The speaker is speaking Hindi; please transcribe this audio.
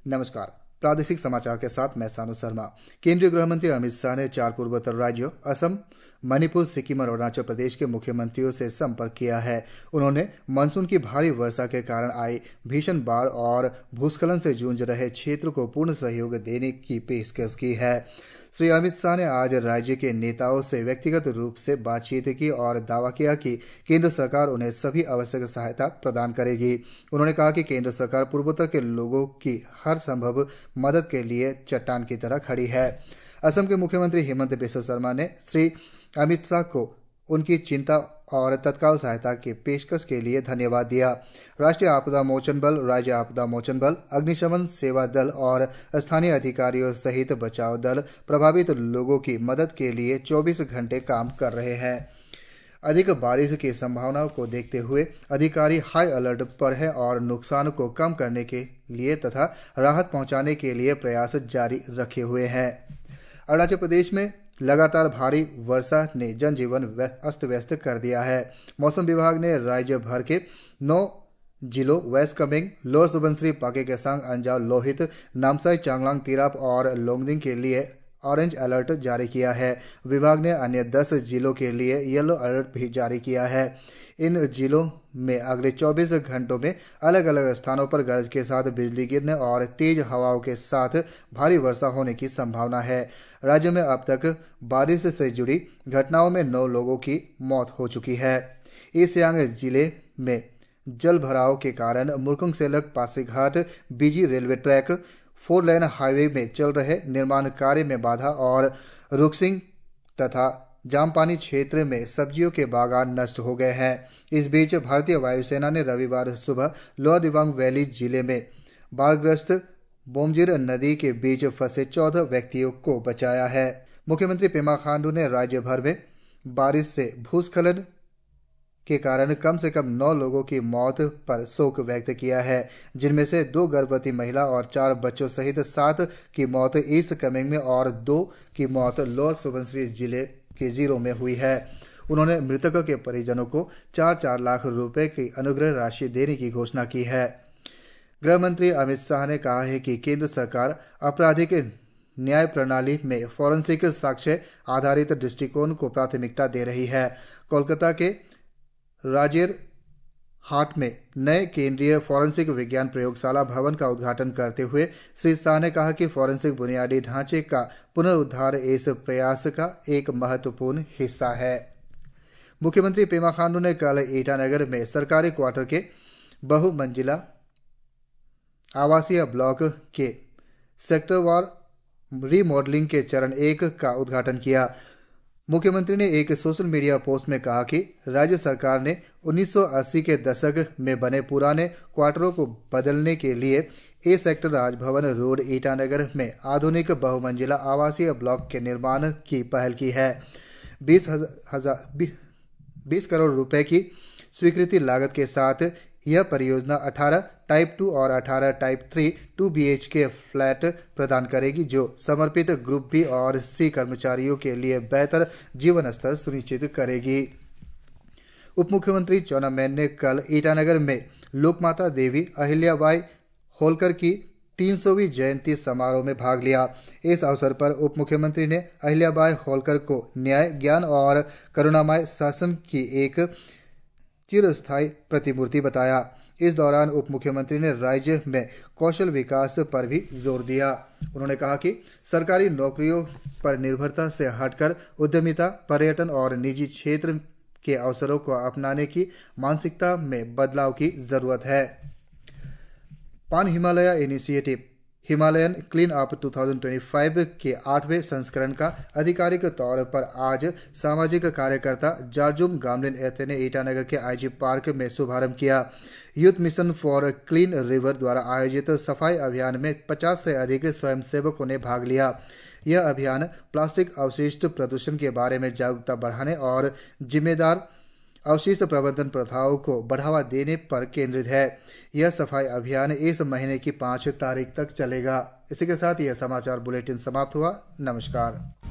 नमस्कार। प्रादेशिक समाचार के साथ मैं सानू शर्मा। केंद्रीय गृह मंत्री अमित शाह ने 4 पूर्वोत्तर राज्यों असम, मणिपुर, सिक्किम और अरुणाचल प्रदेश के मुख्यमंत्रियों से संपर्क किया है। उन्होंने मानसून की भारी वर्षा के कारण आई भीषण बाढ़ और भूस्खलन से जूझ रहे क्षेत्रों को पूर्ण सहयोग देने की पेशकश की है। श्री अमित शाह ने आज राज्य के नेताओं से व्यक्तिगत रूप से बातचीत की और दावा किया कि केंद्र सरकार उन्हें सभी आवश्यक सहायता प्रदान करेगी। उन्होंने कहा कि केंद्र सरकार पूर्वोत्तर के लोगों की हर संभव मदद के लिए चट्टान की तरह खड़ी है। असम के मुख्यमंत्री हिमंत बिस्वा शर्मा ने श्री अमित शाह को उनकी चिंता और तत्काल सहायता की पेशकश के लिए धन्यवाद दिया। राष्ट्रीय आपदा मोचन बल, राज्य आपदा मोचन बल, अग्निशमन सेवा दल और स्थानीय अधिकारियों सहित बचाव दल प्रभावित लोगों की मदद के लिए 24 घंटे काम कर रहे हैं। अधिक बारिश की संभावना को देखते हुए अधिकारी हाई अलर्ट पर हैं और नुकसान को कम करने के लिए तथा राहत पहुंचाने के लिए प्रयास जारी रखे हुए हैं। अरुणाचल प्रदेश में लगातार भारी वर्षा ने जनजीवन अस्त व्यस्त कर दिया है। मौसम विभाग ने राज्य भर के 9 जिलों वेस्ट कामेंग, लोअर सुबनसिरी, पाके केसांग, अंजाव, लोहित, नामसाई, चांगलांग, तिराप और लोंगडिंग के लिए ऑरेंज अलर्ट जारी किया है। विभाग ने अन्य 10 जिलों के लिए येलो अलर्ट भी जारी किया है। इन जिलों में अगले 24 घंटों में अलग अलग स्थानों पर गरज के साथ बिजली गिरने और तेज हवाओं के साथ भारी वर्षा होने की संभावना है। राज्य में अब तक बारिश से जुड़ी घटनाओं में 9 लोगों की मौत हो चुकी है। ईस्ट सियांग जिले में जल भराव के कारण Murkong Selek Pasighat BG railway track 4 lane highway में चल रहे निर्माण कार्य में बाधा और रुकसिंग तथा जामपानी क्षेत्र में सब्जियों के बागान नष्ट हो गए हैं। इस बीच भारतीय वायुसेना ने रविवार सुबह लोअर दिबांग वैली जिले में बाढ़ग्रस्त बोमजिर नदी के बीच फंसे 14 व्यक्तियों को बचाया है। मुख्यमंत्री पेमा खांडू ने राज्य भर में बारिश से भूस्खलन के कारण कम से कम 9 लोगों की मौत पर शोक व्यक्त किया है, जिनमें से 2 गर्भवती महिला और 4 बच्चों सहित 7 की मौत ईस्ट कामेंग में और 2 की मौत लोअर सुबनसिरी जिले के जीरो में हुई है। उन्होंने मृतकों के परिजनों को 4-4 लाख रुपए की अनुग्रह राशि देने की घोषणा की है। गृह मंत्री अमित शाह ने कहा है कि केंद्र सरकार आपराधिक न्याय प्रणाली में फॉरेंसिक साक्ष्य आधारित दृष्टिकोण को प्राथमिकता दे रही है। कोलकाता के राजेर हाट में नए केंद्रीय फॉरेंसिक विज्ञान प्रयोगशाला भवन का उद्घाटन करते हुए श्री शाह ने कहा कि फॉरेंसिक बुनियादी ढांचे का पुनरुद्धार इस प्रयास का एक महत्वपूर्ण हिस्सा है। मुख्यमंत्री पेमा खांडू ने कल ईटानगर में सरकारी क्वार्टर के बहुमंजिला आवासीय ब्लॉक के सेक्टरवार रीमॉडलिंग के चरण 1 का उद्घाटन किया। मुख्यमंत्री ने एक सोशल मीडिया पोस्ट में कहा कि राज्य सरकार ने 1980 के दशक में बने पुराने क्वार्टरों को बदलने के लिए A sector Raj Bhavan road Itanagar में आधुनिक बहुमंजिला आवासीय ब्लॉक के निर्माण की पहल की है। 20 करोड़ रुपए की स्वीकृति लागत के साथ यह परियोजना 18 टाइप 2 और 18 टाइप 3 2 BHK फ्लैट प्रदान करेगी, जो समर्पित ग्रुप बी और सी कर्मचारियों के लिए बेहतर जीवन स्तर सुनिश्चित करेगी। उप मुख्यमंत्री चाउना मैन ने कल ईटानगर में लोकमाता देवी अहिल्याबाई होलकर की 300वीं जयंती समारोह में भाग लिया। इस अवसर पर उप मुख्यमंत्री ने अहिल्याबाई होलकर को न्याय, ज्ञान और करुणामय शासन की एक चिरस्थायी प्रतिमूर्ति बताया। इस दौरान उप मुख्यमंत्री ने राज्य में कौशल विकास पर भी जोर दिया। उन्होंने कहा कि सरकारी नौकरियों पर निर्भरता से हटकर उद्यमिता, पर्यटन और निजी क्षेत्र के अवसरों को अपनाने की मानसिकता में बदलाव की जरूरत है। Pan Himalaya initiative Himalayan clean up 2025 के 8वें संस्करण का आधिकारिक तौर पर आज सामाजिक कार्यकर्ता जारजुम गामलिन एते ने ईटानगर के IG पार्क में शुभारंभ किया। Youth mission for clean river द्वारा आयोजित सफाई अभियान में 50 से अधिक स्वयंसेवकों ने भाग लिया। यह अभियान प्लास्टिक अवशिष्ट प्रदूषण के बारे में जागरूकता बढ़ाने और जिम्मेदार अवशिष्ट प्रबंधन प्रथाओं को बढ़ावा देने पर केंद्रित है। यह सफाई अभियान इस महीने की 5 तारीख तक चलेगा। इसी के साथ यह समाचार बुलेटिन समाप्त हुआ। नमस्कार।